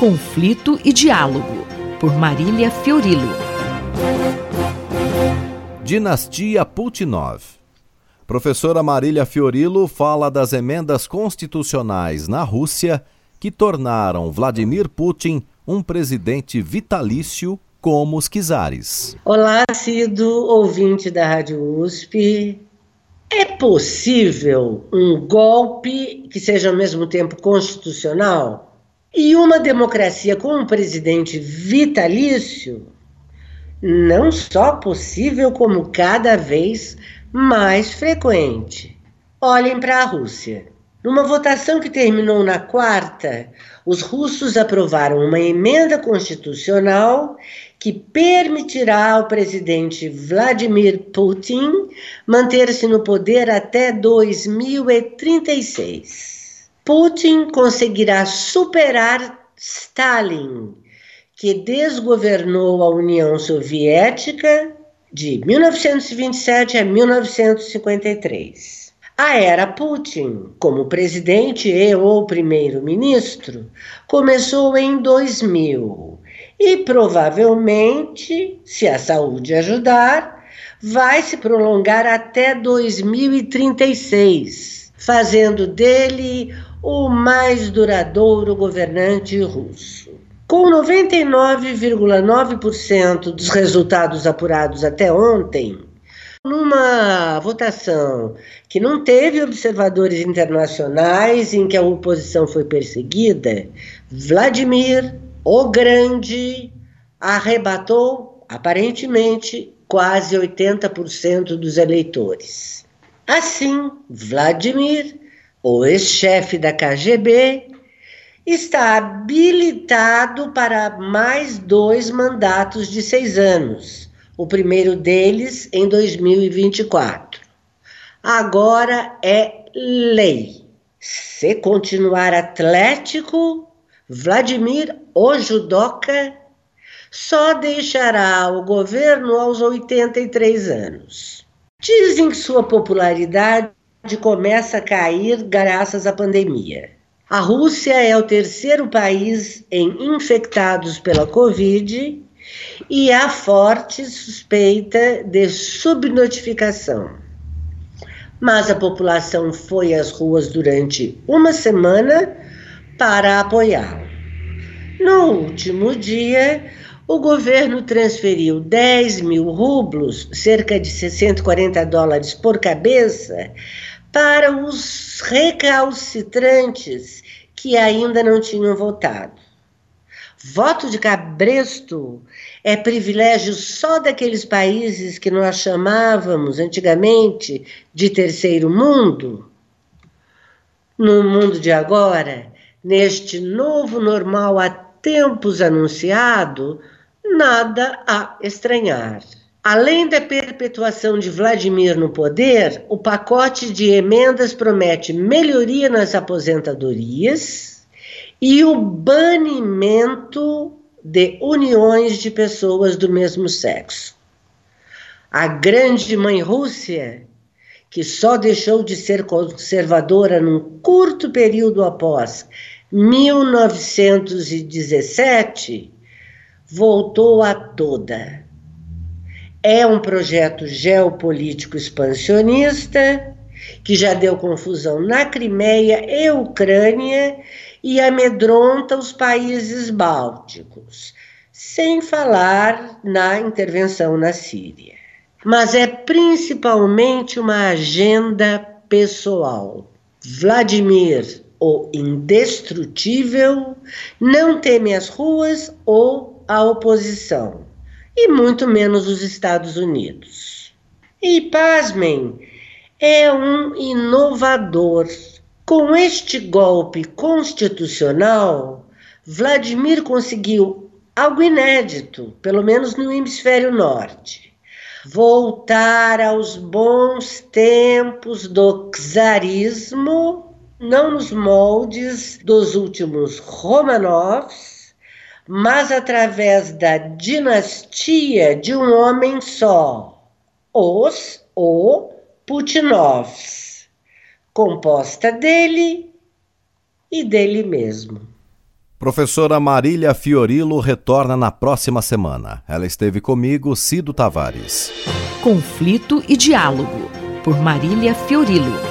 conflito e diálogo, por Marília Fiorilo. Dinastia Putinov. Professora Marília Fiorilo fala das emendas constitucionais na Rússia que tornaram Vladimir Putin um presidente vitalício como os czares. Olá, assíduo ouvinte da Rádio USP. É possível um golpe que seja ao mesmo tempo constitucional e uma democracia com um presidente vitalício? Não só possível, como cada vez mais frequente. Olhem para a Rússia. Numa votação que terminou na quarta, os russos aprovaram uma emenda constitucional que permitirá ao presidente Vladimir Putin manter-se no poder até 2036. Putin conseguirá superar Stalin, que desgovernou a União Soviética de 1927 a 1953. A era Putin, como presidente e/ou primeiro-ministro, começou em 2000 e provavelmente, se a saúde ajudar, vai se prolongar até 2036, fazendo dele o mais duradouro governante russo. Com 99,9% dos resultados apurados até ontem, numa votação que não teve observadores internacionais, em que a oposição foi perseguida, Vladimir, o Grande, arrebatou, aparentemente, quase 80% dos eleitores. Assim, Vladimir, o ex-chefe da KGB, está habilitado para mais 2 mandatos de 6 anos, o primeiro deles em 2024. Agora é lei. Se continuar atlético, Vladimir, o judoca, só deixará o governo aos 83 anos. Dizem que sua popularidade começa a cair graças à pandemia. A Rússia é o terceiro país em infectados pela Covid e há forte suspeita de subnotificação. Mas a população foi às ruas durante uma semana para apoiá-lo. No último dia, o governo transferiu 10 mil rublos, cerca de $140 por cabeça, para os recalcitrantes que ainda não tinham votado. Voto de cabresto é privilégio só daqueles países que nós chamávamos antigamente de terceiro mundo? No mundo de agora, neste novo normal há tempos anunciado, nada a estranhar. Além da perpetuação de Vladimir no poder, o pacote de emendas promete melhoria nas aposentadorias e o banimento de uniões de pessoas do mesmo sexo. A grande mãe Rússia, que só deixou de ser conservadora num curto período após 1917, voltou a toda. É um projeto geopolítico expansionista que já deu confusão na Crimeia e Ucrânia e amedronta os países bálticos, sem falar na intervenção na Síria. Mas é principalmente uma agenda pessoal. Vladimir, o indestrutível, não teme as ruas ou a oposição, e muito menos os Estados Unidos. E, pasmem, é um inovador. Com este golpe constitucional, Vladimir conseguiu algo inédito, pelo menos no hemisfério norte: voltar aos bons tempos do czarismo, não nos moldes dos últimos Romanovs, mas através da dinastia de um homem só, os Putinovs, composta dele e dele mesmo. Professora Marília Fiorilo retorna na próxima semana. Ela esteve comigo, Cido Tavares. Conflito e Diálogo, por Marília Fiorilo.